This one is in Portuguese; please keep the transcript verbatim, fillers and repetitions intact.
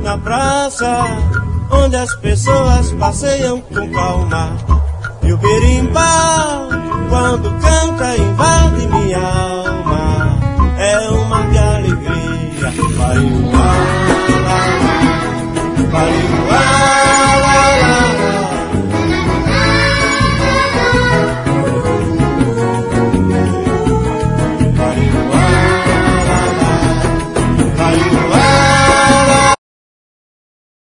na praça, onde as pessoas passeiam com calma. E o berimbau, quando canta, invade minha alma. É uma de alegria, vai embora.